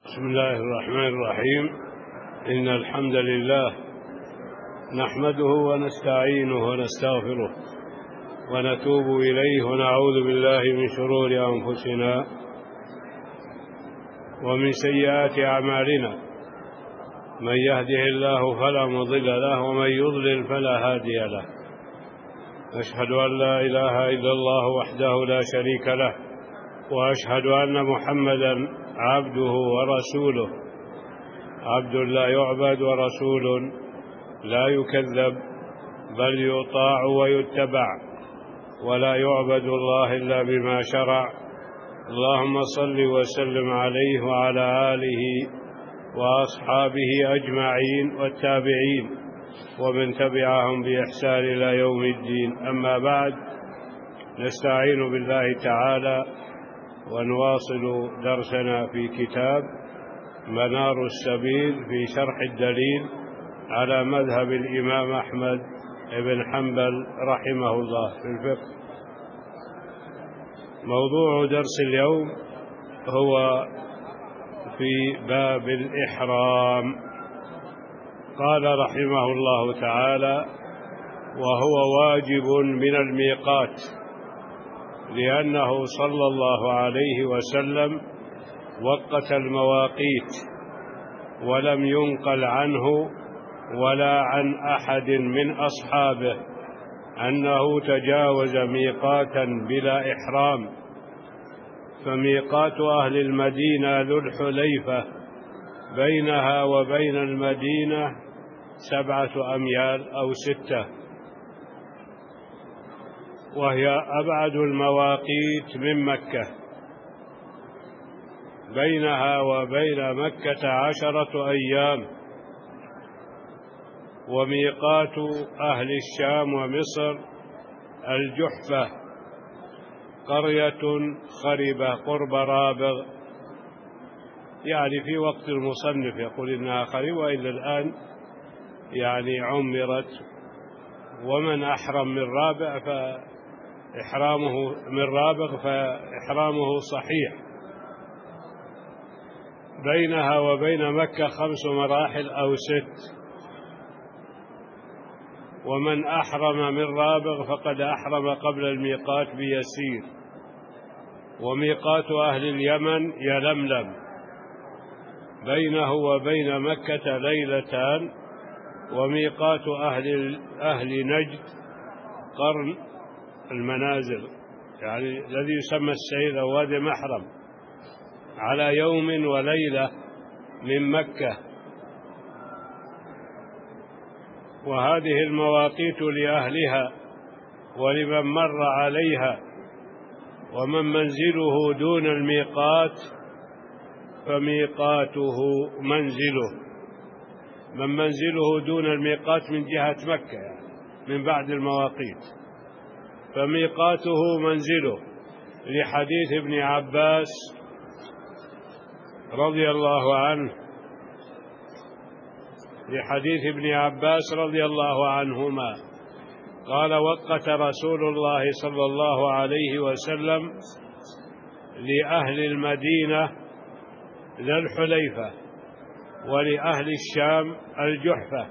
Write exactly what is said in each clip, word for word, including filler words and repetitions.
بسم الله الرحمن الرحيم. إن الحمد لله نحمده ونستعينه ونستغفره ونتوب إليه ونعوذ بالله من شرور أنفسنا ومن سيئات أعمالنا، من يهده الله فلا مضل له ومن يضلل فلا هادي له. أشهد أن لا إله إلا الله وحده لا شريك له، وأشهد أن محمدا عبده ورسوله، عبد لا يعبد ورسول لا يكذب، بل يطاع ويتبع، ولا يعبد الله إلا بما شرع. اللهم صل وسلم عليه وعلى آله وأصحابه أجمعين والتابعين ومن تبعهم بإحسان إلى يوم الدين. أما بعد، نستعين بالله تعالى ونواصل درسنا في كتاب منار السبيل في شرح الدليل على مذهب الإمام أحمد بن حنبل رحمه الله في الفقه. موضوع درس اليوم هو في باب الإحرام. قال رحمه الله تعالى: وهو واجب من الميقات، لأنه صلى الله عليه وسلم وقت المواقيت، ولم ينقل عنه ولا عن أحد من أصحابه أنه تجاوز ميقاتا بلا إحرام. فميقات أهل المدينة ذو الحليفة، بينها وبين المدينة سبعة أميال أو ستة، وهي أبعد المواقيت من مكة. بينها وبين مكة عشرة أيام. وميقات أهل الشام ومصر الجحفة، قرية خربة قرب رابغ، يعني في وقت المصنف يقول إنها خربة، وإلى الآن يعني عمرت. ومن أحرم من رابغ فإحرامه من رابغ فإحرامه صحيح. بينها وبين مكة خمس مراحل أو ست. ومن أحرم من رابغ فقد أحرم قبل الميقات بيسير. وميقات أهل اليمن يلملم، بينه وبين مكة ليلتان. وميقات أهل أهل نجد قرن المنازل، يعني الذي يسمى السيد أو وادي محرم، على يوم وليلة من مكة. وهذه المواقيت لأهلها ولمن مر عليها. ومن منزله دون الميقات فميقاته منزله. من منزله دون الميقات من جهة مكة، يعني من بعد المواقيت، فميقاته منزله، لحديث ابن عباس رضي الله عنه لحديث ابن عباس رضي الله عنهما قال: وقت رسول الله صلى الله عليه وسلم لأهل المدينة ذا الحليفة، ولأهل الشام الجحفة،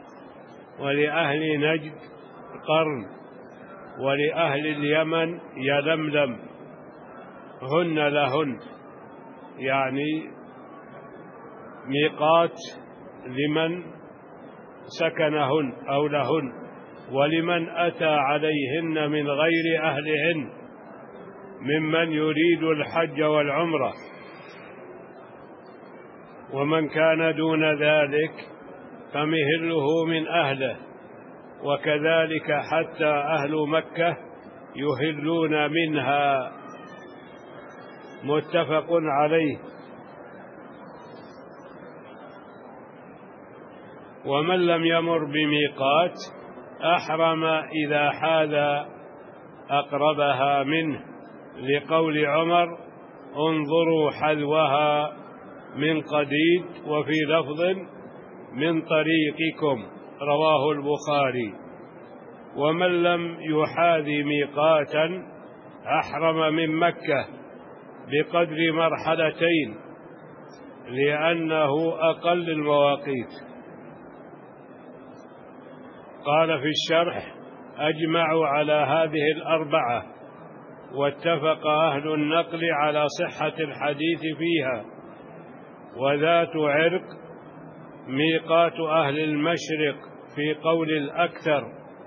ولأهل نجد قرن، ولأهل اليمن يلملم، هن لهن، يعني ميقات لمن سكنهن أو لهن، ولمن أتى عليهن من غير أهلهن ممن يريد الحج والعمرة. ومن كان دون ذلك فمهله من أهله، وكذلك حتى أهل مكة يهلون منها. متفق عليه. ومن لم يمر بميقات أحرم إذا حاذ أقربها منه، لقول عمر: انظروا حذوها من قديد، وفي لفظ: من طريقكم، رواه البخاري. ومن لم يحاذ ميقاتا أحرم من مكة بقدر مرحلتين، لأنه أقل المواقيت. قال في الشرح: أجمعوا على هذه الأربعة، واتفق أهل النقل على صحة الحديث فيها. وذات عرق ميقات أهل المشرق في قول الأكثر.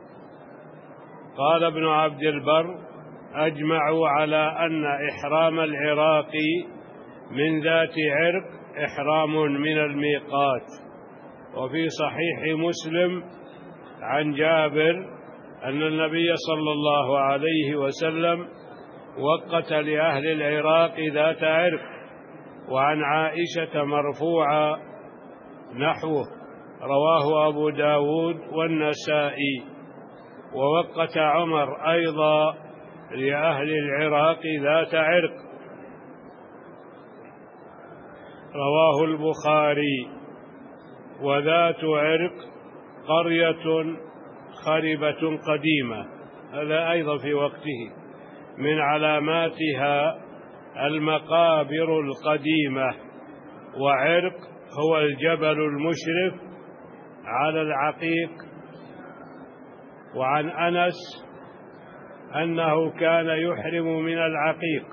قال ابن عبد البر: أجمعوا على أن إحرام العراق من ذات عرق إحرام من الميقات. وفي صحيح مسلم عن جابر أن النبي صلى الله عليه وسلم وقت لأهل العراق ذات عرق. وعن عائشة مرفوعا نحوه، رواه أبو داود والنسائي. ووقت عمر أيضا لأهل العراق ذات عرق، رواه البخاري. وذات عرق قرية خربة قديمة، هذا أيضا في وقته. من علاماتها المقابر القديمة. وعرق هو الجبل المشرف على العقيق. وعن أنس أنه كان يحرم من العقيق.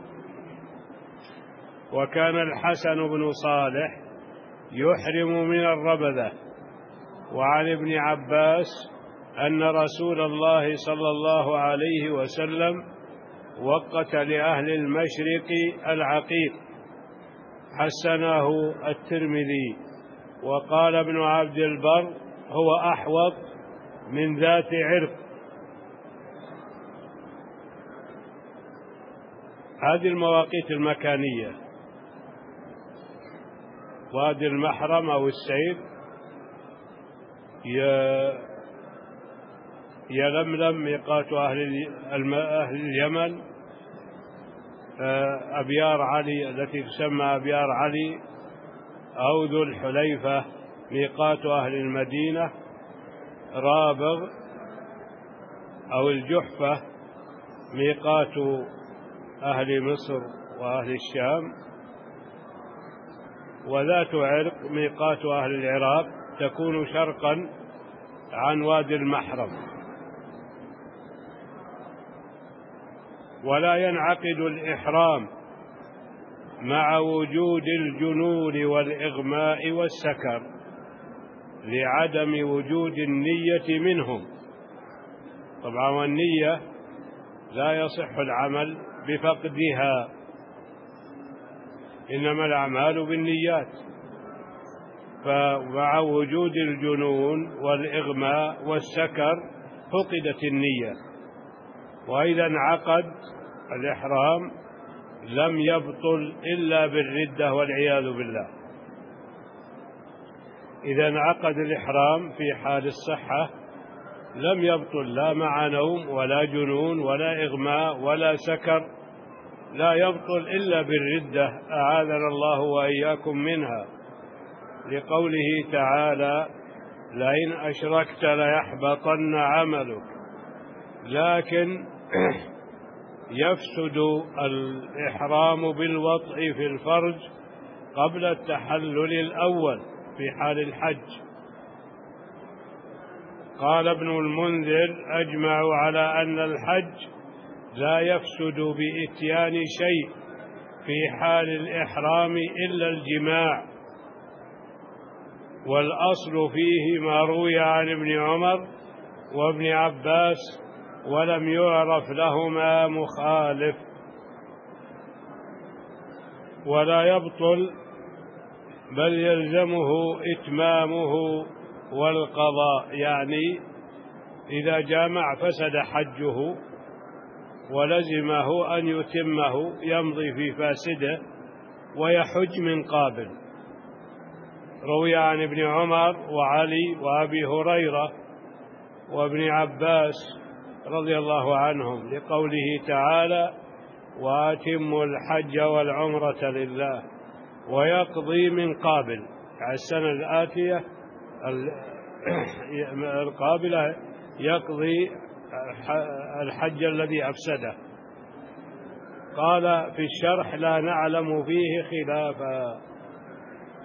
وكان الحسن بن صالح يحرم من الربذة. وعن ابن عباس أن رسول الله صلى الله عليه وسلم وقت لأهل المشرق العقيق، حسنه الترمذي. وقال ابن عبد البر: هو أحوط من ذات عرق. هذه المواقيت المكانية: وادي المحرم أو السير، يلملم ميقات أهل أهل اليمن، أبيار علي التي تسمى أبيار علي، أو ذو الحليفة ميقات أهل المدينة، رابغ أو الجحفة ميقات أهل مصر وأهل الشام. وذات عرق ميقات أهل العراق، تكون شرقا عن وادي المحرم. ولا ينعقد الإحرام مع وجود الجنون والإغماء والسكر لعدم وجود النية منهم. طبعا والنية لا يصح العمل بفقدها، إنما الأعمال بالنيات. فمع وجود الجنون والإغماء والسكر فقدت النية. وإذا انعقد الإحرام لم يبطل إلا بالردة والعياذ بالله. إذا انعقد الإحرام في حال الصحة لم يبطل، لا مع نوم ولا جنون ولا إغماء ولا سكر، لا يبطل إلا بالردة، أعاذنا الله وإياكم منها، لقوله تعالى: لئن أشركت ليحبطن عملك. لكن يفسد الإحرام بالوطء في الفرج قبل التحلل الأول في حال الحج. قال ابن المنذر: أجمعوا على أن الحج لا يفسد بإتيان شيء في حال الإحرام إلا الجماع، والأصل فيه ما روي عن ابن عمر وابن عباس، ولم يعرف لهما مخالف. ولا يبطل بل يلزمه إتمامه والقضاء، يعني إذا جامع فسد حجه ولزمه أن يتمه، يمضي في فاسده ويحج من قابل. روي عن ابن عمر وعلي وأبي هريرة وابن عباس رضي الله عنهم لقوله تعالى: وأتموا الحج والعمرة لله، ويقضي من قابل، يعني السنة الآتية القابلة يقضي الحج الذي أفسده. قال في الشرح: لا نعلم فيه خلافا.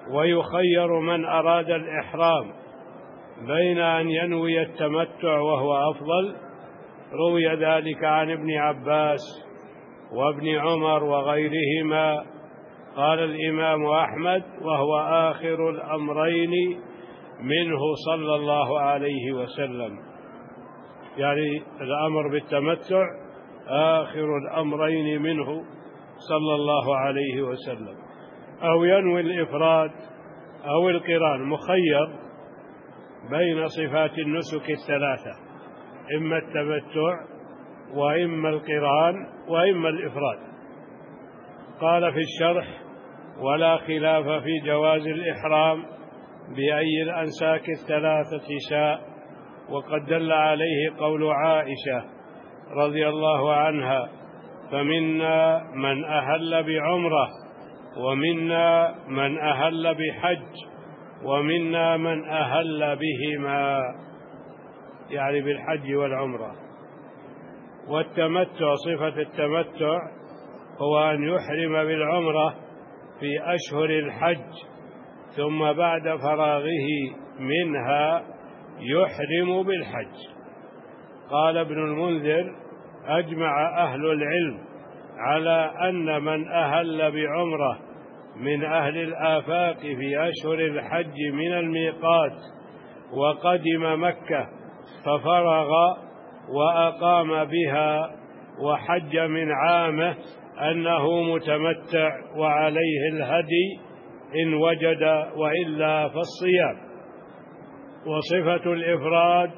ويخير من أراد الإحرام بين أن ينوي التمتع وهو أفضل. روي ذلك عن ابن عباس وابن عمر وغيرهما. قال الإمام أحمد: وهو آخر الأمرين منه صلى الله عليه وسلم، يعني الأمر بالتمتع آخر الأمرين منه صلى الله عليه وسلم. أو ينوي الإفراد أو القران، مخير بين صفات النسك الثلاثة، إما التمتع وإما القران وإما الإفراد. قال في الشرح: ولا خلاف في جواز الإحرام بأي الأنساك الثلاثة شاء، وقد دل عليه قول عائشة رضي الله عنها: فمنا من أهل بعمرة، ومنا من أهل بحج، ومنا من أهل بهما، يعني بالحج والعمرة. والتمتع، صفة التمتع هو أن يحرم بالعمرة في أشهر الحج، ثم بعد فراغه منها يحرم بالحج. قال ابن المنذر: أجمع أهل العلم على أن من أهل بعمرة من أهل الآفاق في أشهر الحج من الميقات وقدم مكة ففرغ وأقام بها وحج من عامه أنه متمتع وعليه الهدي إن وجد، وإلا فالصيام. وصفة الإفراد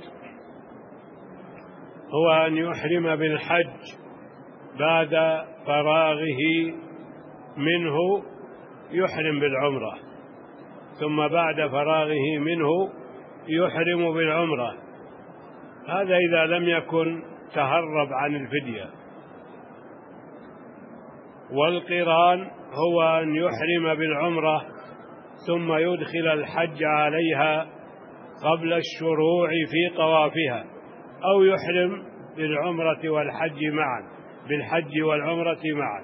هو أن يحرم بالحج بعد فراغه منه يحرم بالعمرة، ثم بعد فراغه منه يحرم بالعمرة. هذا إذا لم يكن تهرب عن الفدية. والقران هو أن يحرم بالعمرة ثم يدخل الحج عليها قبل الشروع في طوافها، أو يحرم بالعمرة والحج معا، بالحج والعمرة معا،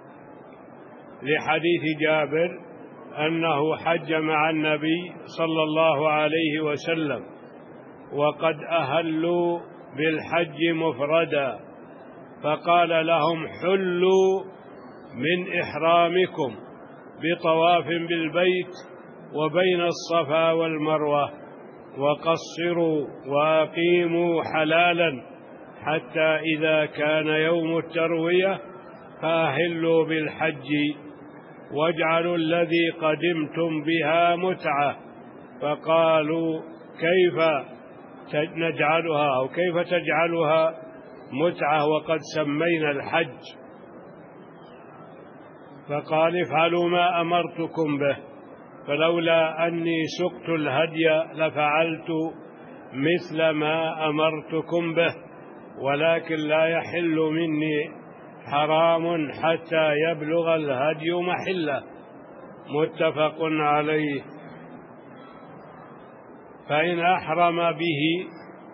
لحديث جابر أنه حج مع النبي صلى الله عليه وسلم وقد أهلوا بالحج مفردا، فقال لهم: حلوا من إحرامكم بطواف بالبيت وبين الصفا والمروة، وقصروا وأقيموا حلالا حتى إذا كان يوم التروية فأهلوا بالحج، واجعلوا الذي قدمتم بها متعة. فقالوا: كيف نجعلها أو كيف تجعلها متعة وقد سمينا الحج؟ فقال: افعلوا ما أمرتكم به، فلولا أني سقت الهدي لفعلت مثل ما أمرتكم به، ولكن لا يحل مني حرام حتى يبلغ الهدي محله. متفق عليه. فإن أحرم به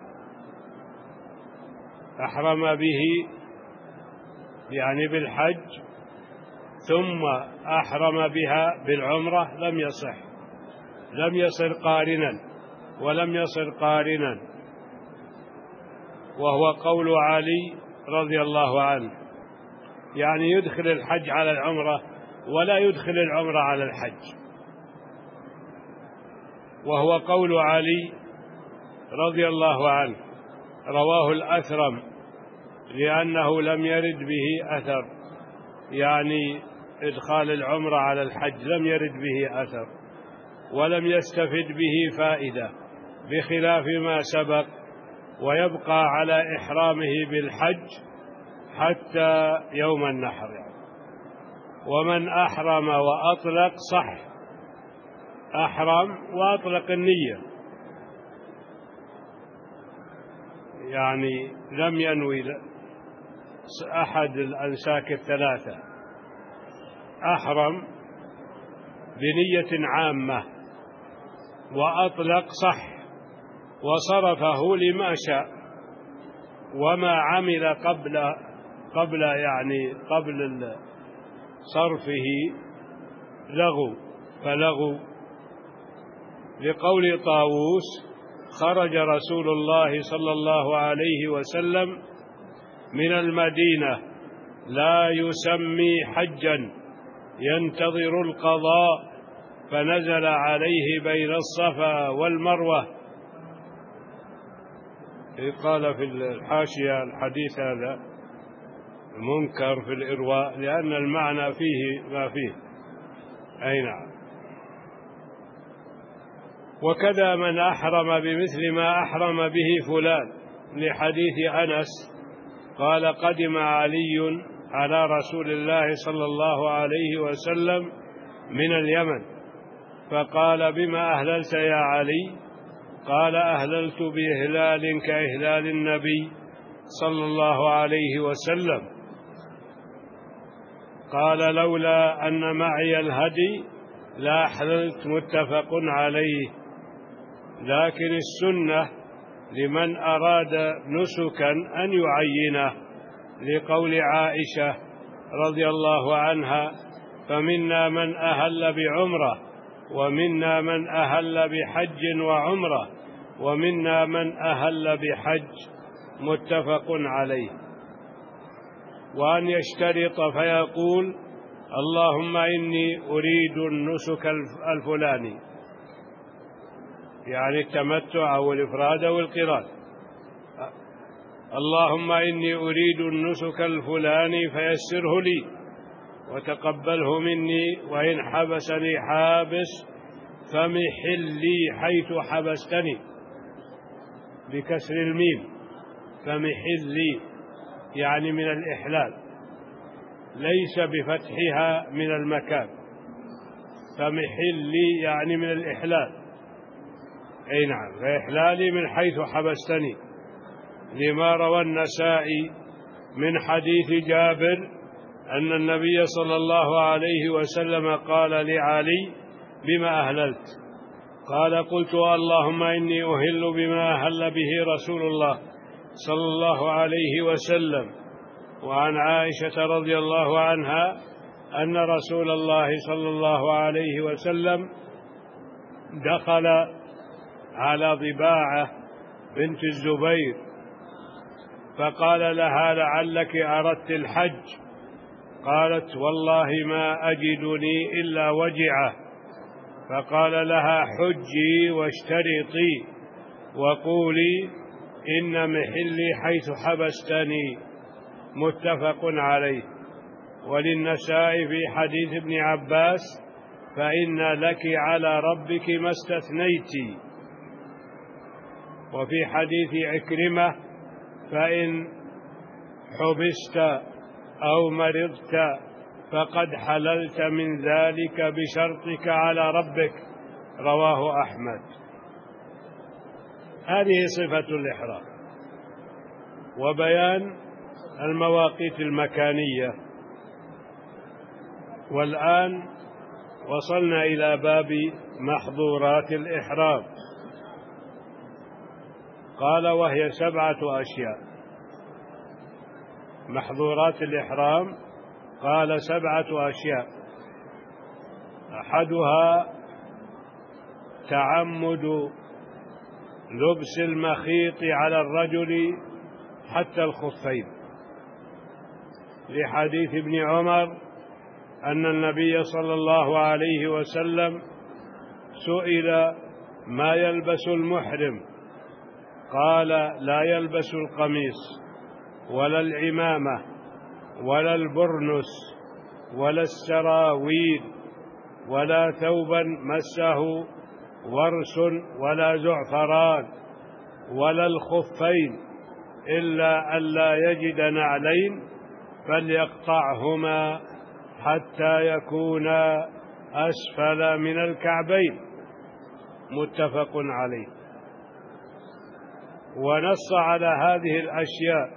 أحرم به يعني بالحج ثم أحرم بها بالعمرة لم يصح، لم يصر قارنا ولم يصر قارنا، وهو قول علي رضي الله عنه، يعني يدخل الحج على العمرة ولا يدخل العمرة على الحج، وهو قول علي رضي الله عنه. رواه الأثرم لأنه لم يرد به أثر، يعني إدخال العمرة على الحج لم يرد به أثر، ولم يستفد به فائدة، بخلاف ما سبق، ويبقى على إحرامه بالحج حتى يوم النحر يعني. ومن أحرم وأطلق صح، أحرم وأطلق النية، يعني لم ينوي أحد الأنساك الثلاثة، أحرم بنية عامة وأطلق صح، وصرفه لما شاء، وما عمل قبل قبل يعني قبل صرفه لغو، فلغو لقول طاووس: خرج رسول الله صلى الله عليه وسلم من المدينة لا يسمي حجا ينتظر القضاء، فنزل عليه بين الصفا والمروة. قال في الحاشية: الحديث هذا منكر في الإرواء، لأن المعنى فيه ما فيه. أي نعم. وكذا من أحرم بمثل ما أحرم به فلان، لحديث أنس قال: قدم علي على رسول الله صلى الله عليه وسلم من اليمن، فقال: بما أهللت يا علي؟ قال: أهللت بإهلال كإهلال النبي صلى الله عليه وسلم. قال: لولا أن معي الهدي لا أحللت. متفق عليه. لكن السنة لمن أراد نسكا أن يعينه، لقول عائشة رضي الله عنها: فمنا من أهل بعمرة، ومنا من أهل بحج وعمرة، ومنا من أهل بحج. متفق عليه. وأن يشترط فيقول: اللهم إني أريد النسك الفلاني، يعني التمتع أو الإفراد أو القران. اللهم إني أريد النسك الفلاني فيسره لي وتقبله مني، وإن حبسني حابس فمحل لي حيث حبستني، بكسر الميم. فمحل لي يعني من الإحلال، ليس بفتحها من المكان. فمحل لي يعني من الإحلال. أي نعم، فإحلالي من حيث حبستني، لما روى النسائي من حديث جابر أن النبي صلى الله عليه وسلم قال لعلي: بما أهللت؟ قال: قلت: اللهم إني أهل بما أهل به رسول الله صلى الله عليه وسلم. وعن عائشة رضي الله عنها أن رسول الله صلى الله عليه وسلم دخل على ضباعة بنت الزبير فقال لها: لعلك أردت الحج؟ قالت: والله ما أجدني إلا وجعه. فقال لها: حجي واشترطي وقولي إن محلي حيث حبستني. متفق عليه. وللنسائي في حديث ابن عباس: فإن لك على ربك ما استثنيت. وفي حديث عكرمة: فإن حبست أو مرضت فقد حللت من ذلك بشرطك على ربك. رواه أحمد. هذه صفة الإحرام. وبيان المواقيت المكانية. والآن وصلنا إلى باب محظورات الإحرام. قال: وهي سبعة أشياء. محظورات الإحرام قال: سبعة أشياء. أحدها تعمد لبس المخيط على الرجل حتى الخفين، لحديث ابن عمر أن النبي صلى الله عليه وسلم سئل: ما يلبس المحرم؟ قال: لا يلبس القميص ولا العمامة ولا البرنس ولا السراويل ولا ثوبا مسه ورس ولا زعفران ولا الخفين، إلا أن لا يجد نعلين فليقطعهما حتى يكونا أسفل من الكعبين. متفق عليه. ونص على هذه الأشياء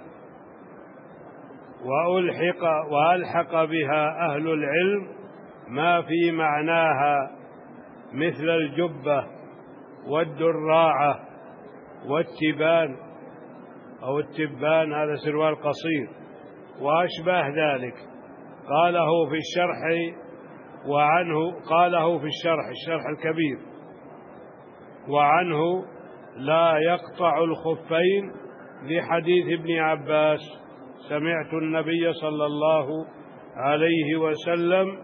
وألحق, وألحق بها أهل العلم ما في معناها، مثل الجبة والدراعة والتبان أو التبان، هذا سروال قصير، وأشباه ذلك. قاله في الشرح وعنه قاله في الشرح الشرح الكبير وعنه لا يقطع الخفين لحديث ابن عباس سمعت النبي صلى الله عليه وسلم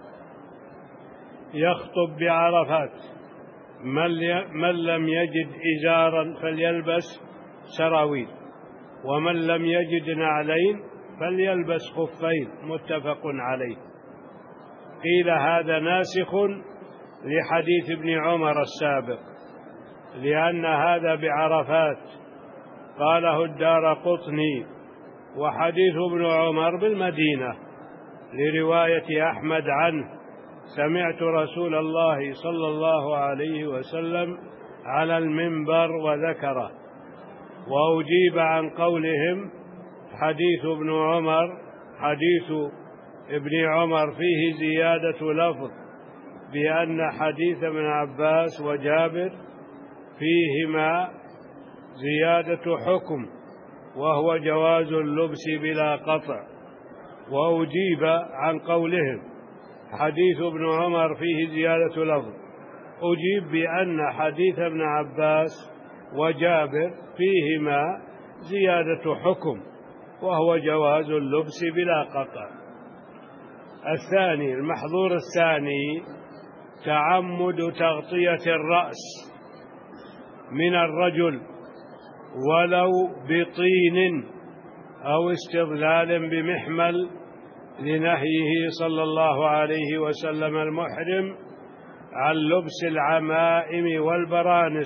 يخطب بعرفات من لم يجد إزارا فليلبس سراويل ومن لم يجد نعلين فليلبس خفين متفق عليه. قيل هذا ناسخ لحديث ابن عمر السابق لأن هذا بعرفات، قاله الدارقطني، وحديث ابن عمر بالمدينة لرواية أحمد عنه سمعت رسول الله صلى الله عليه وسلم على المنبر وذكره. وأجيب عن قولهم حديث ابن عمر حديث ابن عمر فيه زيادة لفظ بأن حديث ابن عباس وجابر فيهما زيادة حكم وهو جواز اللبس بلا قطع. وأجيب عن قولهم حديث ابن عمر فيه زيادة لفظ أجيب بأن حديث ابن عباس وجابر فيهما زيادة حكم وهو جواز اللبس بلا قطع. الثاني المحظور الثاني تعمد تغطية الرأس من الرجل ولو بطين أو استظلال بمحمل لنهيه صلى الله عليه وسلم المحرم عن لبس العمائم والبرانس،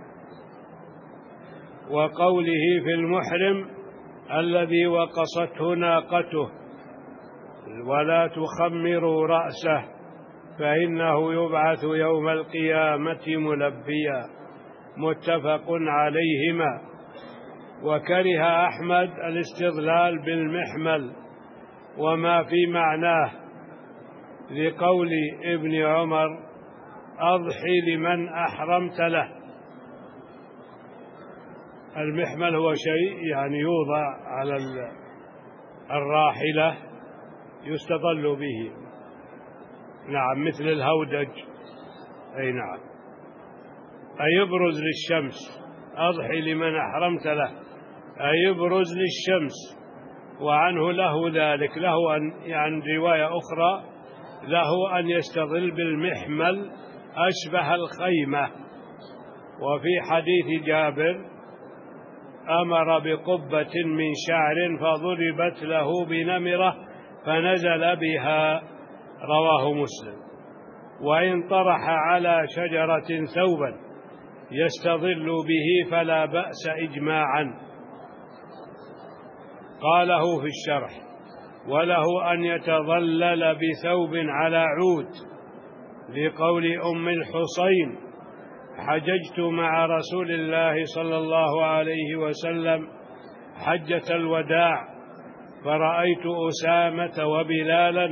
وقوله في المحرم الذي وقصته ناقته ولا تخمروا رأسه فإنه يبعث يوم القيامة ملبيا، متفق عليهما. وكره أحمد الاستظلال بالمحمل وما في معناه لقول ابن عمر أضحي لمن أحرمت له. المحمل هو شيء يعني يوضع على الراحلة يستظل به، نعم، مثل الهودج، أي نعم، أي يبرز للشمس. أضحي لمن أحرمت له أي يبرز للشمس. وعنه له ذلك، له أن يعني رواية أخرى له أن يستظل بالمحمل أشبه الخيمة. وفي حديث جابر أمر بقبة من شعر فضربت له بنمرة فنزل بها، رواه مسلم. وإن طرح على شجرة ثوبا يستظل به فلا بأس إجماعا. قاله في الشرح وله أن يتظلل بثوب على عود لقول أم الحصين حججت مع رسول الله صلى الله عليه وسلم حجة الوداع فرأيت أسامة وبلالا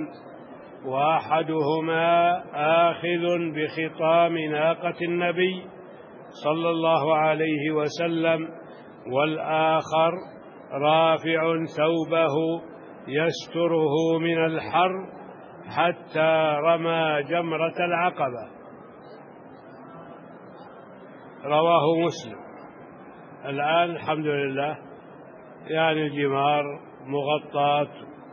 وأحدهما آخذ بخطام ناقة النبي صلى الله عليه وسلم والآخر رافع ثوبه يستره من الحر حتى رمى جمرة العقبة، رواه مسلم. الآن الحمد لله يعني الجمار مغطاة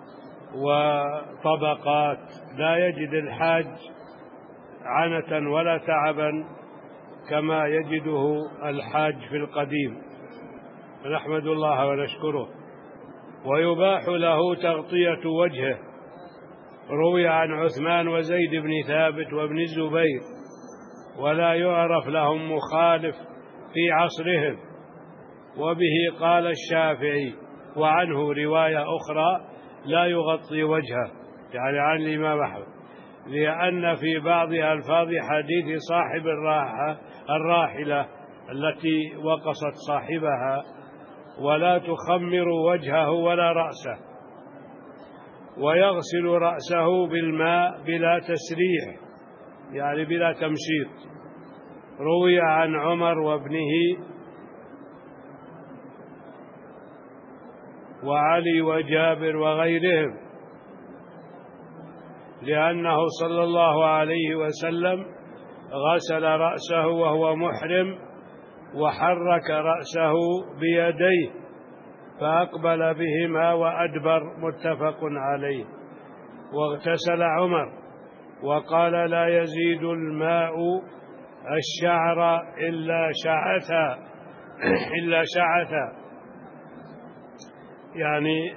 وطبقات، لا يجد الحاج عنة ولا تعبا كما يجده الحاج في القديم، فنحمد الله ونشكره. ويباح له تغطية وجهه، روي عن عثمان وزيد بن ثابت وابن الزبير، ولا يعرف لهم مخالف في عصرهم، وبه قال الشافعي. وعنه رواية أخرى لا يغطي وجهه، يعني عن الإمام أحمد، لأن في بعض ألفاظ حديث صاحب الراحة الراحلة التي وقصت صاحبها ولا تخمر وجهه ولا رأسه، ويغسل رأسه بالماء بلا تسريح، يعني بلا تمشيط. روي عن عمر وابنه وعلي وجابر وغيرهم، لأنه صلى الله عليه وسلم غسل رأسه وهو محرم وحرك رأسه بيديه فأقبل بهما وأدبر، متفق عليه. واغتسل عمر وقال لا يزيد الماء الشعر إلا شعثا إلا شعثا، يعني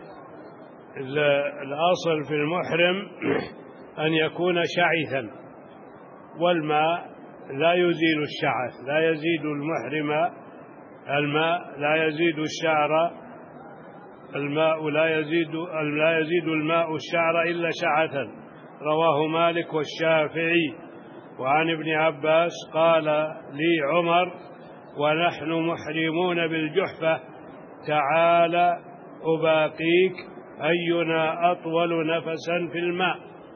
الأصل في المحرم أن يكون شعثا، والماء لا يزيل الشعث، لا يزيد المحرم الماء لا يزيد الشعر، الماء لا يزيد لا يزيد الماء الشعر إلا شعثا، رواه مالك والشافعي. وعن ابن عباس قال لي عمر ونحن محرمون بالجحفة تعال أباقيك أينا أطول نفسا في الماء.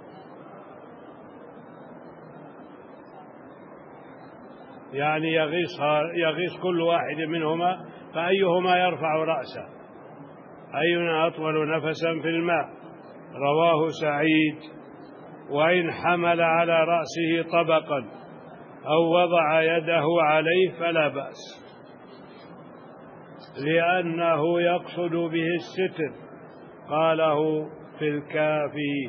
يعني يغيص, يغيص كل واحد منهما فأيهما يرفع رأسه، أينا أطول نفسا في الماء، رواه سعيد. وإن حمل على رأسه طبقا أو وضع يده عليه فلا بأس، لأنه يقصد به الستر، قاله في الكافي،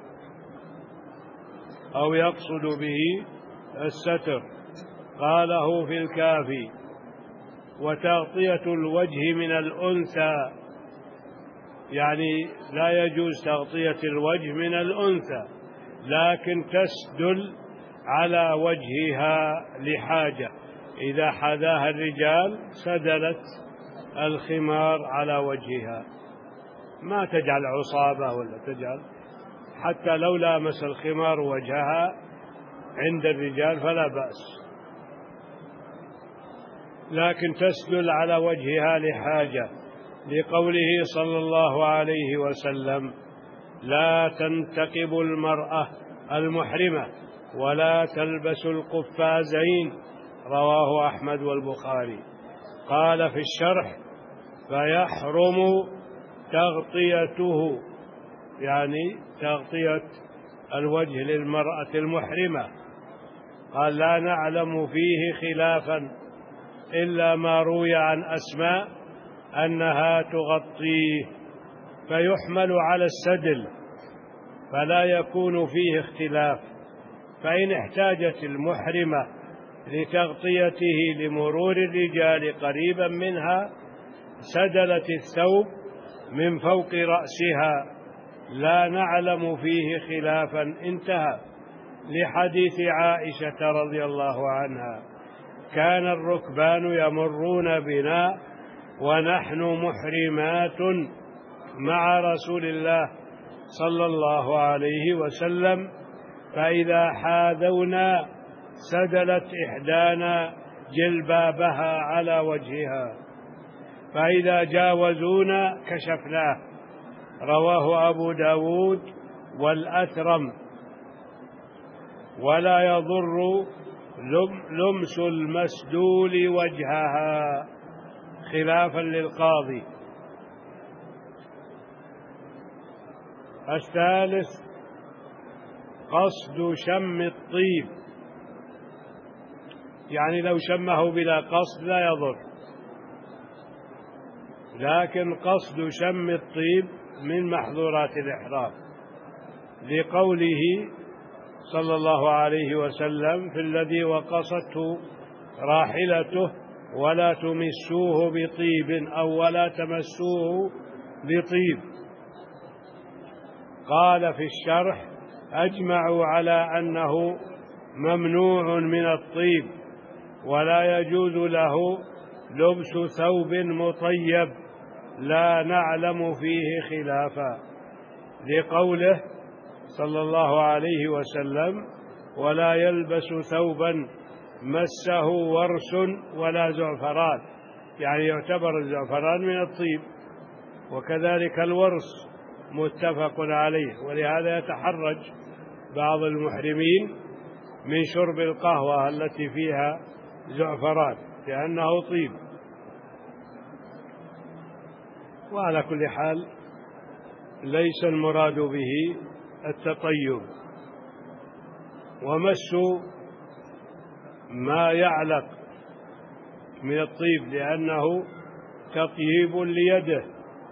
أو يقصد به الستر، قاله في الكافي. وتغطية الوجه من الأنثى، يعني لا يجوز تغطية الوجه من الأنثى، لكن تسدل على وجهها لحاجة، إذا حذاها الرجال سدلت الخمار على وجهها، ما تجعل عصابة ولا تجعل، حتى لو لامس الخمار وجهها عند الرجال فلا بأس، لكن تسدل على وجهها لحاجة، لقوله صلى الله عليه وسلم لا تنتقب المرأة المحرمة ولا تلبس القفازين، رواه أحمد والبخاري. قال في الشرح فيحرم تغطيته، يعني تغطية الوجه للمرأة المحرمة. قال لا نعلم فيه خلافا إلا ما روي عن أسماء أنها تغطيه، فيحمل على السدل فلا يكون فيه اختلاف. فإن احتاجت المحرمة لتغطيته لمرور الرجال قريبا منها سدلت الثوب من فوق رأسها، لا نعلم فيه خلافا، انتهى. لحديث عائشة رضي الله عنها كان الركبان يمرون بنا ونحن محرمات مع رسول الله صلى الله عليه وسلم، فإذا حاذونا سدلت إحدانا جلبابها على وجهها، فإذا جاوزونا كشفناه، رواه أبو داود والأثرم. ولا يضر لمس المسدول وجهها، خلافا للقاضي. الثالث قصد شم الطيب، يعني لو شمه بلا قصد لا يضر، لكن قصد شم الطيب من محظورات الإحرام، لقوله صلى الله عليه وسلم في الذي وقصته راحلته ولا تمسوه بطيب أو ولا تمسوه بطيب. قال في الشرح أجمعوا على أنه ممنوع من الطيب ولا يجوز له لبس ثوب مطيب، لا نعلم فيه خلافا، لقوله صلى الله عليه وسلم ولا يلبس ثوبا مسه ورس ولا زعفران، يعني يعتبر الزعفران من الطيب، وكذلك الورس متفق عليه. ولهذا يتحرج بعض المحرمين من شرب القهوة التي فيها زعفران لأنه طيب. وعلى كل حال ليس المراد به التطيب. ومس ما يعلق من الطيب لأنه تطيب ليده،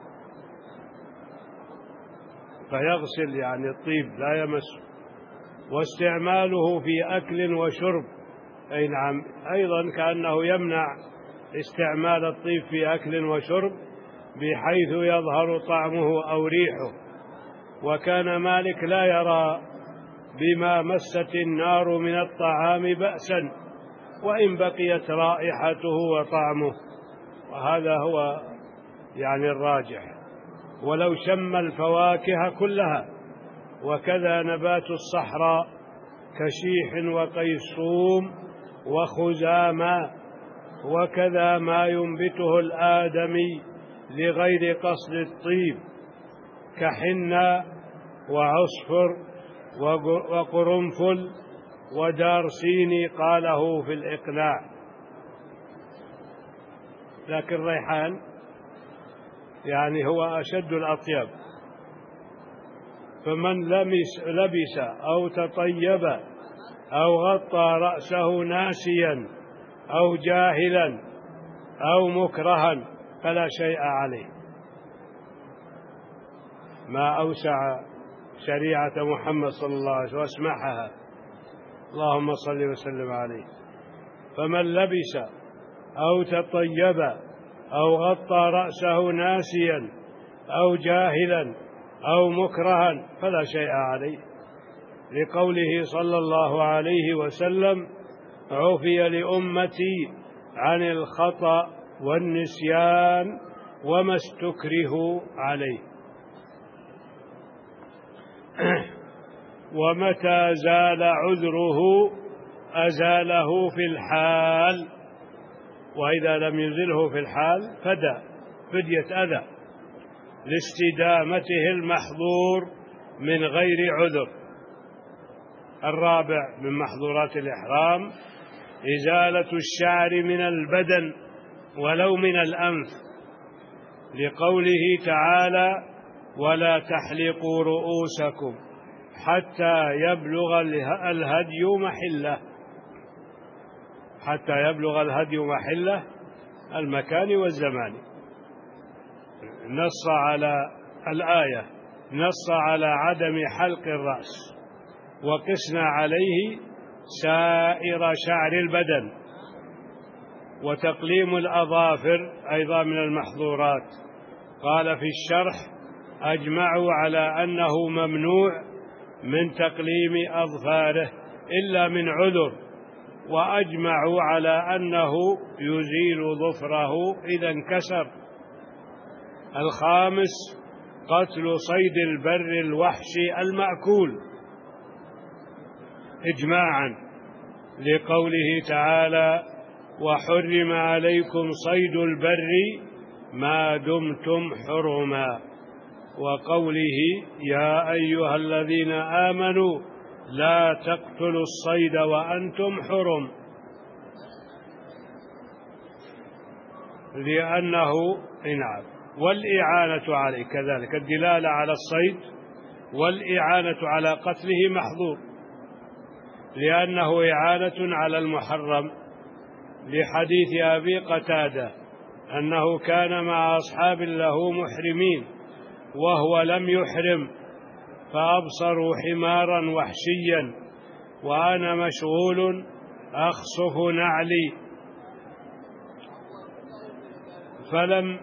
فيغسل يعني الطيب لا يمس. واستعماله في أكل وشرب، أي نعم، أيضا كأنه يمنع استعمال الطيب في أكل وشرب بحيث يظهر طعمه أو ريحه. وكان مالك لا يرى بما مست النار من الطعام بأسا وإن بقيت رائحته وطعمه، وهذا هو يعني الراجح. ولو شم الفواكه كلها، وكذا نبات الصحراء كشيح وقيصوم وخزامى، وكذا ما ينبته الآدمي لغير قصد الطيب كحنة وعصفر وقرنفل ودارسيني، قاله في الإقناع. لكن الريحان يعني هو أشد الأطيب. فمن لمس لبس أو تطيب أو غطى رأسه ناسيا أو جاهلا أو مكرها فلا شيء عليه. ما أوسع شريعة محمد صلى الله عليه وسلم واسمحها، اللهم صل وسلم عليه. فمن لبس أو تطيب أو غطى رأسه ناسيا أو جاهلا أو مكرها فلا شيء عليه، لقوله صلى الله عليه وسلم: عفي لأمتي عن الخطأ والنسيان وما استكرهوا عليه. ومتى زال عذره أزاله في الحال، وإذا لم يزله في الحال فدى فدية أذى لاستدامته المحظور من غير عذر. الرابع من محظورات الإحرام إزالة الشعر من البدن ولو من الأنف، لقوله تعالى: ولا تحلقوا رؤوسكم حتى يبلغ الهدي محله. حتى يبلغ الهدي محله المكان والزمان. نص على الآية نص على عدم حلق الرأس، وقسنا عليه سائر شعر البدن. وتقليم الأظافر أيضا من المحظورات. قال في الشرح: أجمعوا على أنه ممنوع من تقليم أظفاره إلا من عذر، وأجمعوا على أنه يزيل ظفره إذا انكسر. الخامس قتل صيد البر الوحشي المأكول إجماعا، لقوله تعالى: وحرم عليكم صيد البر ما دمتم حرما، وقوله: يا أيها الذين آمنوا لا تقتلوا الصيد وأنتم حرم، لأنه نعم. والإعانة عليه كذلك، الدلالة على الصيد والإعانة على قتله محظور، لأنه إعانة على المحرم، لحديث أبي قتادة أنه كان مع أصحاب له محرمين وهو لم يحرم، فأبصروا حمارا وحشيا وأنا مشغول أخصف نعلي، فلم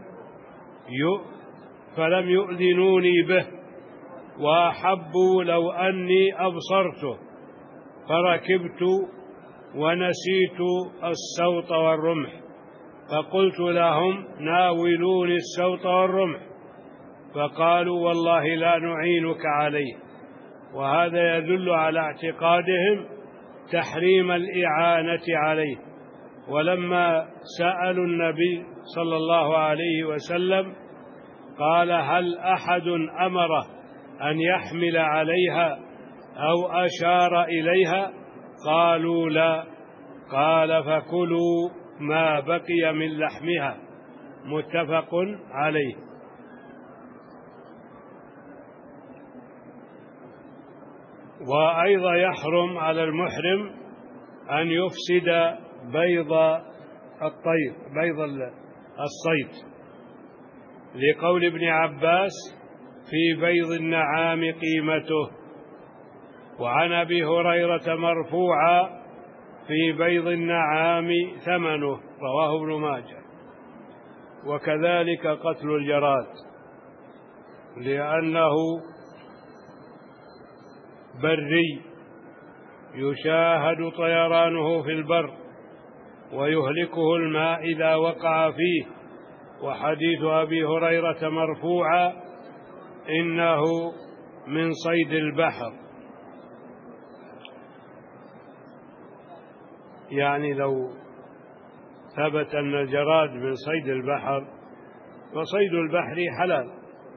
فلم يؤذنوني به، وأحبوا لو أني أبصرته، فركبت ونسيت السوط والرمح، فقلت لهم: ناولوني السوط والرمح، فقالوا: والله لا نعينك عليه. وهذا يدل على اعتقادهم تحريم الإعانة عليه. ولما سألوا النبي صلى الله عليه وسلم قال: هل أحد أمره أن يحمل عليها أو أشار إليها؟ قالوا: لا. قال: فكلوا ما بقي من لحمها، متفق عليه. وأيضا يحرم على المحرم أن يفسد بيض الطير بيض الصيد، لقول ابن عباس في بيض النعام قيمته. وعن أبي هريرة مرفوعا في بيض النعام ثمنه، رواه ابن ماجه. وكذلك قتل الجراد، لأنه بري يشاهد طيرانه في البر ويهلكه الماء إذا وقع فيه. وحديث أبي هريرة مرفوعا إنه من صيد البحر، يعني لو ثبت أن الجراد من صيد البحر فصيد البحر حلال.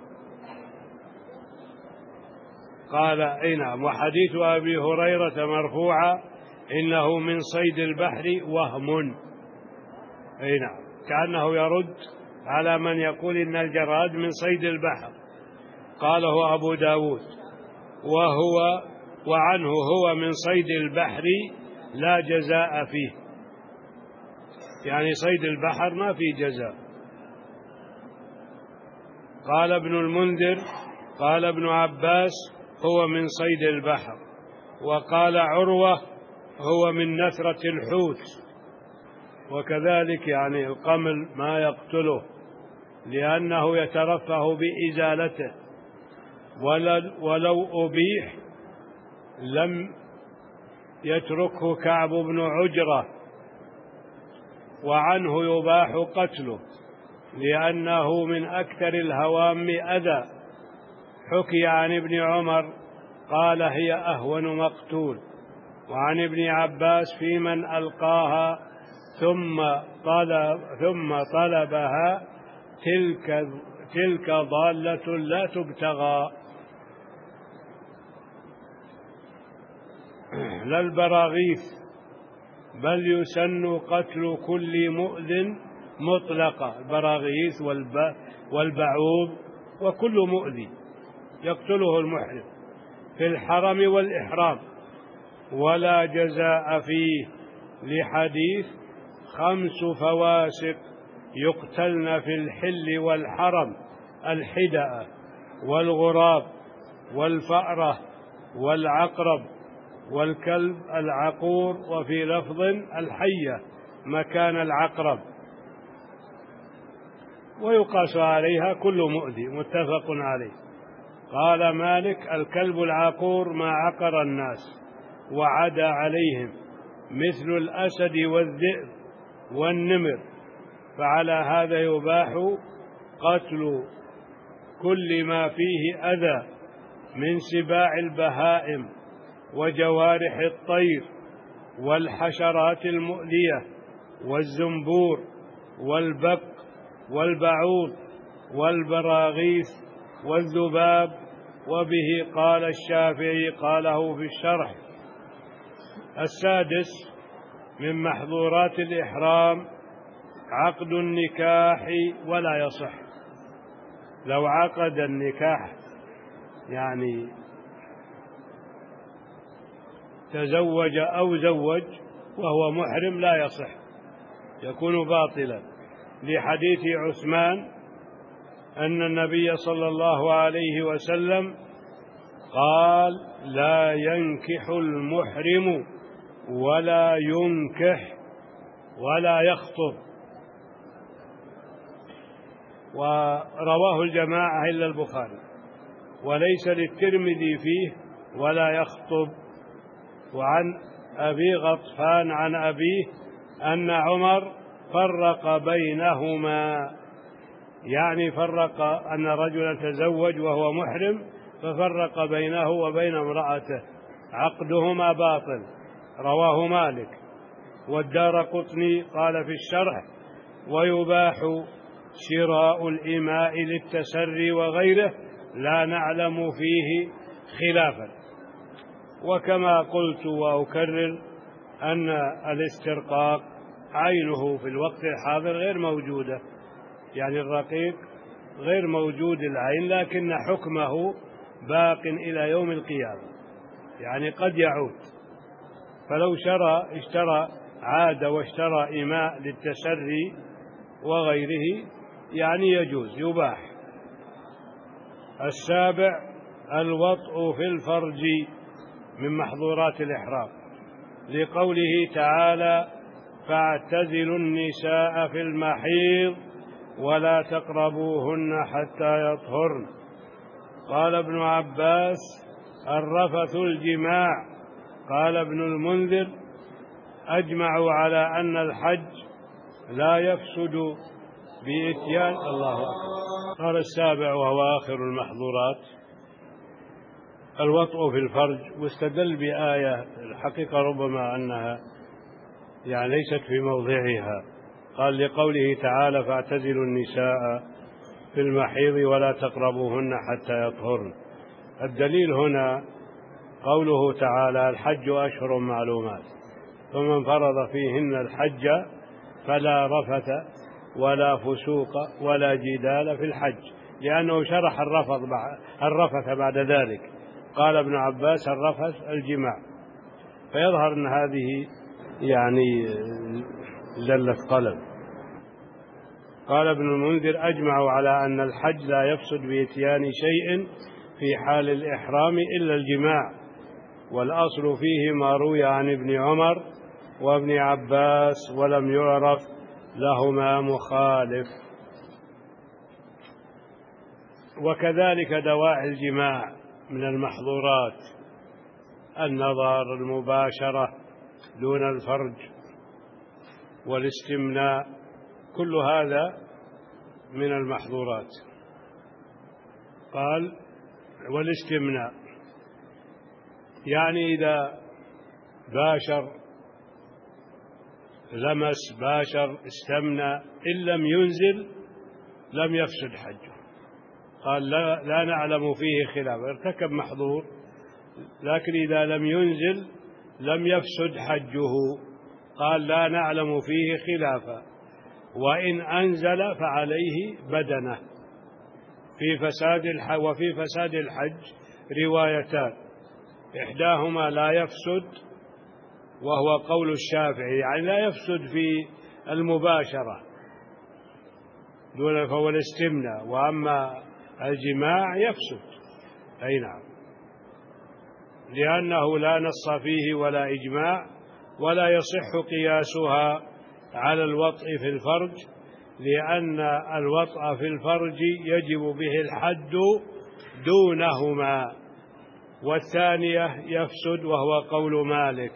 قال أي نعم. وحديث أبي هريرة مرفوعا إنه من صيد البحر وهم، أي نعم، كأنه يرد على من يقول إن الجراد من صيد البحر. قاله أبو داود وهو وعنه هو من صيد البحر لا جزاء فيه، يعني صيد البحر ما فيه جزاء. قال ابن المنذر قال ابن عباس هو من صيد البحر. وقال عروة هو من نثرة الحوت. وكذلك يعني القمل ما يقتله لأنه يترفه بإزالته، ولو أبيح لم يتركه كعب بن عجرة. وعنه يباح قتله لأنه من أكثر الهوام أذى. حكي عن ابن عمر قال هي أهون مقتول. وعن ابن عباس في من ألقاها ثم طلب ثم طلبها تلك تلك ضالة لا تبتغى. لا البراغيث، بل يسن قتل كل مؤذ مطلقا، البراغيث والبعوض وكل مؤذي يقتله المحرم في الحرم والإحرام، ولا جزاء فيه، لحديث خمس فواسق يقتلن في الحل والحرم: الحدأ والغراب والفأرة والعقرب والكلب العقور، وفي لفظ الحية مكان العقرب، ويقاس عليها كل مؤذي، متفق عليه. قال مالك الكلب العقور ما عقر الناس وعدا عليهم، مثل الأسد والذئب والنمر، فعلى هذا يباح قتل كل ما فيه أذى من سباع البهائم وجوارح الطير والحشرات المؤذية والزنبور والبق والبعوض والبراغيث والذباب. وبه قال الشافعي، قاله في الشرح. السادس من محظورات الإحرام عقد النكاح ولا يصح. لو عقد النكاح يعني تزوج أو زوج وهو محرم لا يصح، يكون باطلا، لحديث عثمان أن النبي صلى الله عليه وسلم قال لا ينكح المحرم ولا ينكح ولا يخطب. ورواه الجماعة إلا البخاري، وليس للترمذي فيه ولا يخطب. وعن أبي غطفان عن أبيه أن عمر فرق بينهما، يعني فرق أن رجلا تزوج وهو محرم ففرق بينه وبين امرأته، عقدهما باطل، رواه مالك. والدارقطني قال في الشرح ويباح شراء الإماء للتسري وغيره، لا نعلم فيه خلافا. وكما قلت وأكرر أن الاسترقاق عينه في الوقت الحاضر غير موجودة، يعني الرقيق غير موجود العين، لكن حكمه باق إلى يوم القيامة، يعني قد يعود. فلو شرى اشترى عاد واشترى إماء للتسري وغيره يعني يجوز يباح. السابع الوطء في الفرج من محظورات الإحرام، لقوله تعالى فاعتزلوا النساء في المحيض ولا تقربوهن حتى يطهرن. قال ابن عباس الرفث الجماع. قال ابن المنذر أجمعوا على أن الحج لا يفسد بإتيان الله أكبر. قال السابع وهو آخر المحظورات الوطء في الفرج، واستدل بآية الحقيقة ربما أنها يعني ليست في موضعها. قال لقوله تعالى فاعتزلوا النساء في المحيض ولا تقربوهن حتى يطهرن. الدليل هنا قوله تعالى الحج أشهر معلومات، فمن فرض فيهن الحج فلا رفث ولا فسوق ولا جدال في الحج، لأنه شرح الرفث الرفث بعد ذلك. قال ابن عباس الرفث الجماع، فيظهر أن هذه يعني زلة قلم. قال ابن المنذر أجمعوا على أن الحج لا يفسد بإتيان شيء في حال الإحرام إلا الجماع، والأصل فيه ما روي عن ابن عمر وابن عباس ولم يعرف لهما مخالف. وكذلك دواعي الجماع من المحظورات النظر، المباشرة دون الفرج، والاستمناء، كل هذا من المحظورات. قال والاستمناء يعني إذا باشر لمس باشر استمنى إن لم ينزل لم يفسد حجه. قال لا, لا نعلم فيه خلاف، ارتكب محظور لكن إذا لم ينزل لم يفسد حجه. قال لا نعلم فيه خلافا، وإن أنزل فعليه بدنه. في فساد الحج وفي فساد الحج روايتان، إحداهما لا يفسد وهو قول الشافعي، يعني لا يفسد في المباشرة دون فهو الاستمناء، وأما الجماع يفسد. أي نعم، لأنه لا نص فيه ولا إجماع، ولا يصح قياسها على الوطء في الفرج، لأن الوطء في الفرج يجب به الحد دونهما، والثانية يفسد وهو قول مالك.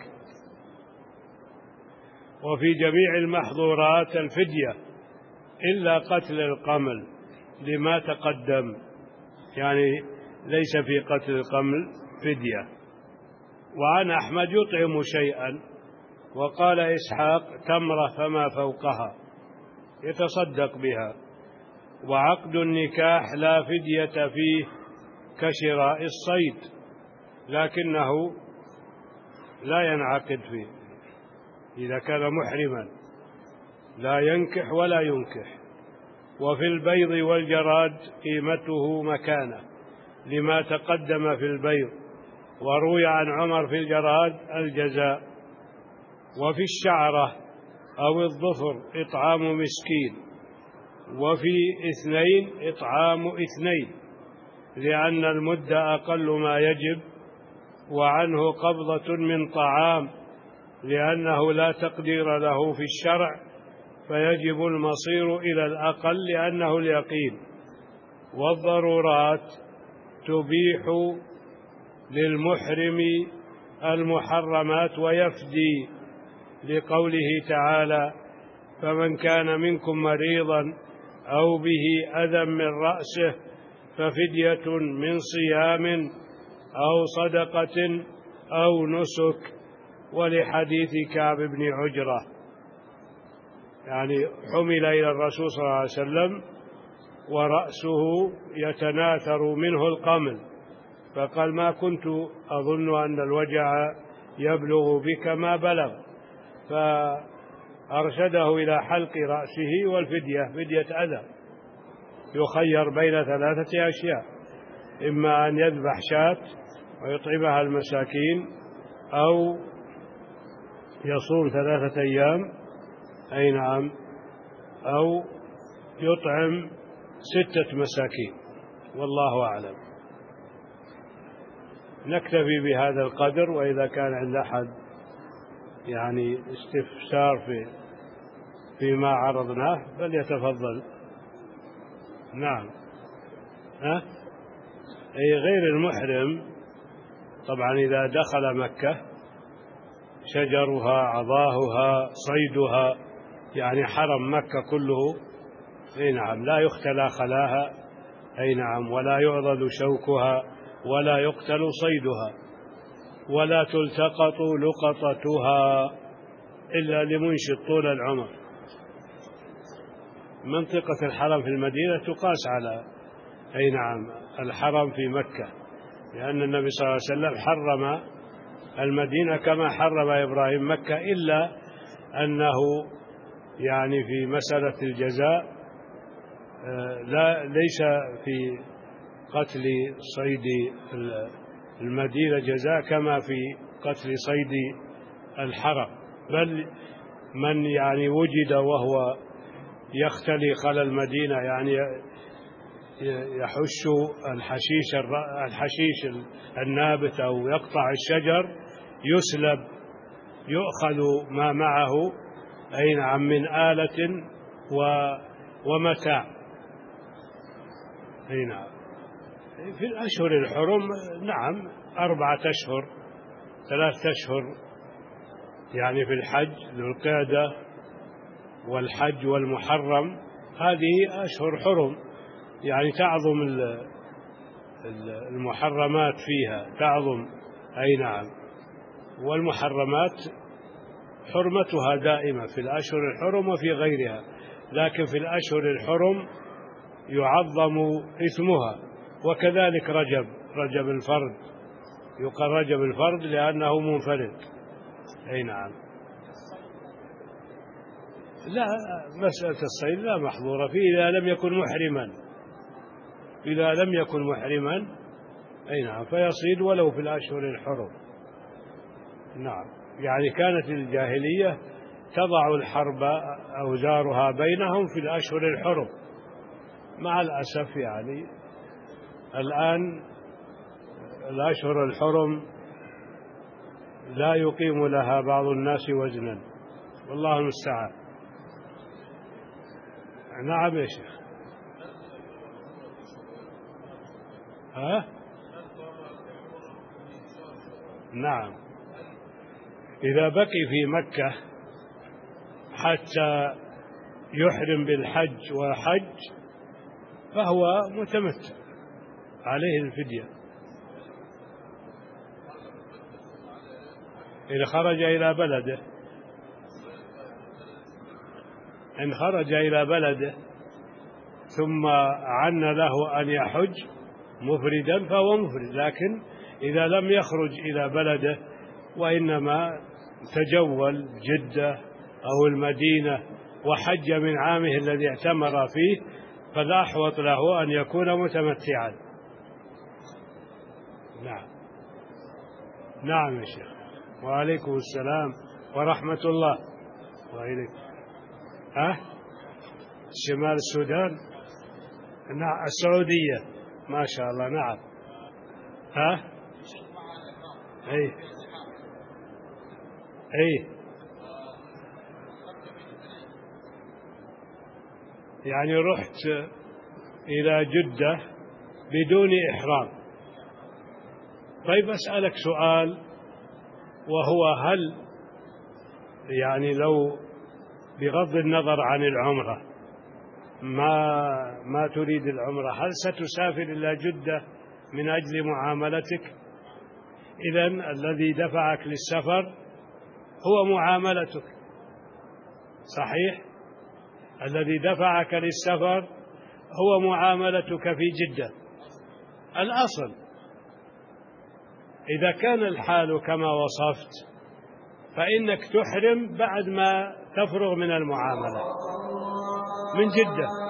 وفي جميع المحظورات الفدية إلا قتل القمل لما تقدم، يعني ليس في قتل القمل فدية. وعن أحمد يطعم شيئا، وقال إسحاق تمرة فما فوقها يتصدق بها. وعقد النكاح لا فدية فيه كشراء الصيد، لكنه لا ينعقد فيه إذا كان محرما، لا ينكح ولا ينكح. وفي البيض والجراد قيمته مكانه لما تقدم في البيض، وروي عن عمر في الجراد الجزاء. وفي الشعرة أو الظفر إطعام مسكين، وفي اثنين إطعام اثنين، لأن المد أقل ما يجب. وعنه قبضة من طعام، لأنه لا تقدير له في الشرع، فيجب المصير إلى الأقل لأنه اليقين. والضرورات تبيح للمحرم المحرمات ويفدي، لقوله تعالى فمن كان منكم مريضا أو به أذى من رأسه ففدية من صيام أو صدقة أو نسك. ولحديث كعب بن عجرة، يعني حمل إلى الرسول صلى الله عليه وسلم ورأسه يتناثر منه القمل، فقال ما كنت أظن أن الوجع يبلغ بك ما بلغ، فأرشده إلى حلق رأسه والفدية فدية أذى، يخير بين ثلاثة أشياء، إما أن يذبح شاة ويطعمها المساكين، أو يصوم ثلاثة أيام، أي نعم، أو يطعم ستة مساكين، والله أعلم. نكتفي بهذا القدر، وإذا كان عند أحد يعني استفسار في فيما عرضناه فليتفضل. نعم. ها؟ أي غير المحرم طبعا إذا دخل مكة شجرها، عضاهها، صيدها، يعني حرم مكة كله، أي نعم، لا يختلى خلاها، أي نعم، ولا يعضد شوكها، ولا يقتل صيدها، ولا تلتقط لقطتها إلا لمنشد طول العمر. منطقة الحرم في المدينة تقاس على، أي نعم، الحرم في مكة، لأن النبي صلى الله عليه وسلم حرم المدينة كما حرم إبراهيم مكة، إلا أنه يعني في مسألة الجزاء لا ليس في قتل صيد المدينة جزاء كما في قتل صيد الحرم، بل من يعني وجد وهو يختلي خلى المدينة، يعني يحش الحشيش الحشيش النابت أو يقطع الشجر، يسلب، يؤخذ ما معه، أي نعم، من آلة ومتاع، أي نعم. في الأشهر الحرم نعم أربعة أشهر، ثلاثة أشهر، يعني في الحج ذو القعدة والحج والمحرم، هذه أشهر حرم، يعني تعظم المحرمات فيها، تعظم، أي نعم، والمحرمات حرمتها دائمة في الأشهر الحرم وفي غيرها، لكن في الأشهر الحرم يعظم إثمها. وكذلك رجب، رجب الفرد، يقال رجب الفرد لأنه منفرد، أي نعم. لا، مسألة الصيد لا محظورة فيه إذا لم يكن محرما، إذا لم يكن محرما، أي نعم، فيصيد ولو في الأشهر الحرم. نعم، يعني كانت الجاهلية تضع الحرب أوزارها بينهم في الأشهر الحرم، مع الأسف يعني الآن الأشهر الحرم لا يقيم لها بعض الناس وزنا، والله المستعان. نعم يا شيخ. ها؟ نعم، إذا بقي في مكة حتى يحرم بالحج وحج فهو متمتع، عليه الفدية. إذا خرج إلى بلده، إن خرج إلى بلده ثم عن له أن يحج مفردا فهو مفرد، لكن إذا لم يخرج إلى بلده وإنما تجول جدة أو المدينة وحج من عامه الذي اعتمر فيه، فالأحوط له أن يكون متمتعا. نعم. نعم يا شيخ. وعليكم السلام ورحمة الله. وإليك. ها؟ شمال السودان؟ نعم، السعودية، ما شاء الله. نعم. ها؟ أي أي يعني رحت إلى جدة بدون إحرام. طيب أسألك سؤال، وهو هل يعني لو بغض النظر عن العمرة ما ما تريد العمرة، هل ستسافر إلى جدة من أجل معاملتك؟ إذن الذي دفعك للسفر هو معاملتك، صحيح؟ الذي دفعك للسفر هو معاملتك في جدة. الأصل إذا كان الحال كما وصفت فإنك تحرم بعد ما تفرغ من المعاملة من جدة.